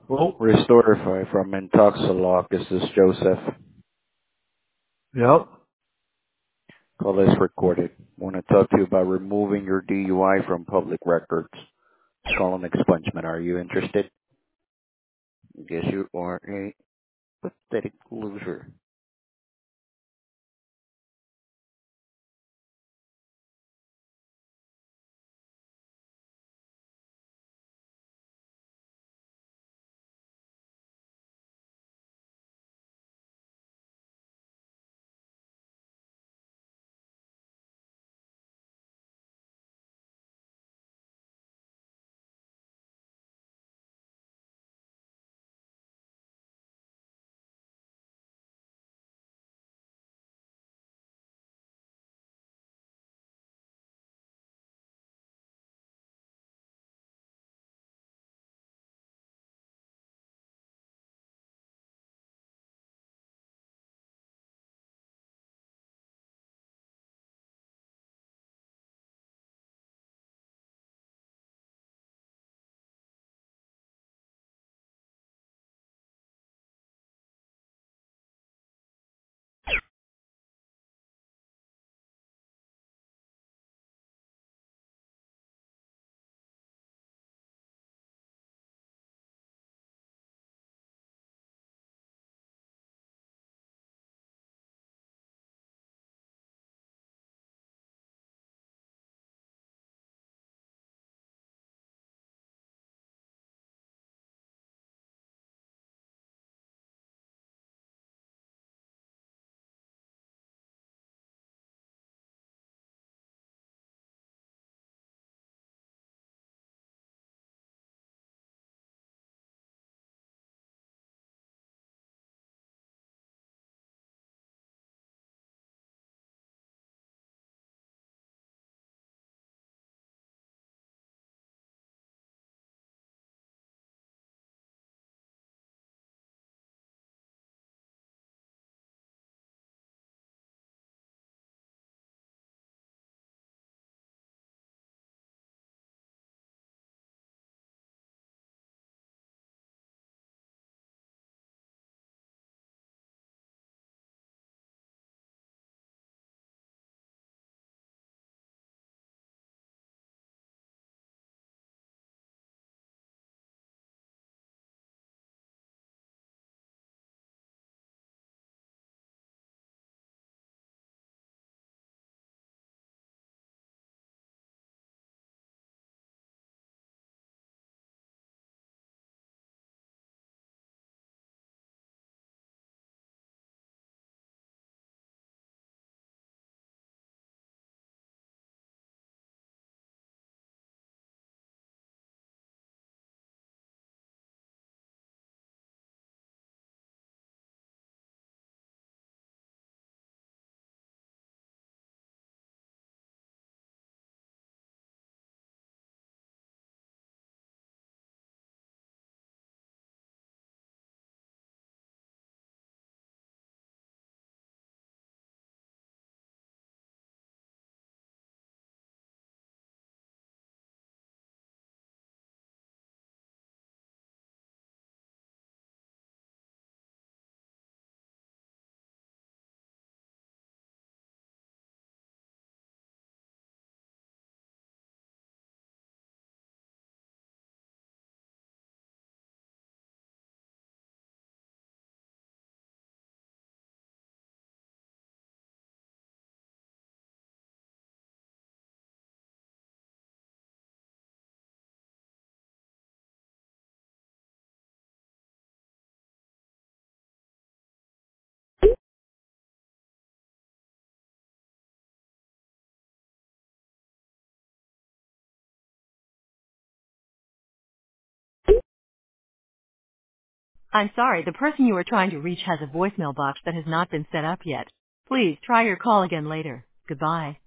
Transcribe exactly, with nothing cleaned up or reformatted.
Well, Restorify from Intoxalock. Is this Joseph? yep. Call is recorded. Want to talk to you about removing your D U I from public records. It's called an expungement. Are you interested? Guess you are a pathetic loser. I'm sorry, the person you are trying to reach has a voicemail box that has not been set up yet. Please try your call again later. Goodbye.